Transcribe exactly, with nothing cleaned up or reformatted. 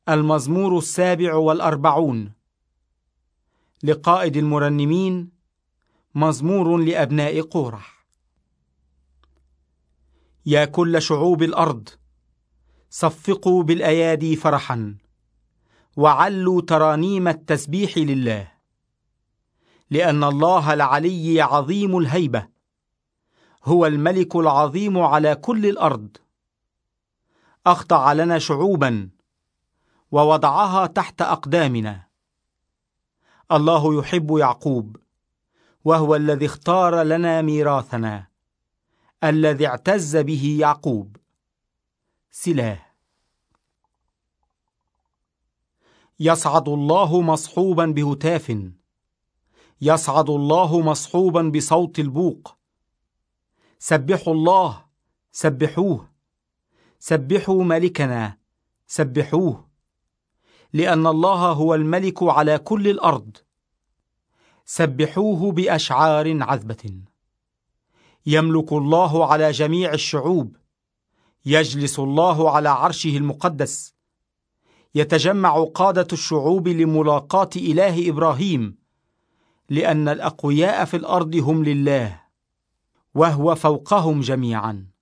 المزمور السابع والأربعون. لقائد المرنمين، مزمور لأبناء قورح. يا كل شعوب الأرض، صفقوا بالأيادي فرحا، وعلوا ترانيم التسبيح لله، لأن الله العلي عظيم الهيبة، هو الملك العظيم على كل الأرض. أخضع لنا شعوبا ووضعها تحت أقدامنا. الله يحب يعقوب، وهو الذي اختار لنا ميراثنا، الذي اعتز به يعقوب. سلاه. يصعد الله مصحوبا بهتاف، يصعد الله مصحوبا بصوت البوق. سبحوا الله، سبحوه، سبحوا ملكنا، سبحوه، لأن الله هو الملك على كل الأرض. سبحوه بأشعار عذبة. يملك الله على جميع الشعوب، يجلس الله على عرشه المقدس. يتجمع قادة الشعوب لملاقاة إله إبراهيم، لأن الأقوياء في الأرض هم لله، وهو فوقهم جميعا.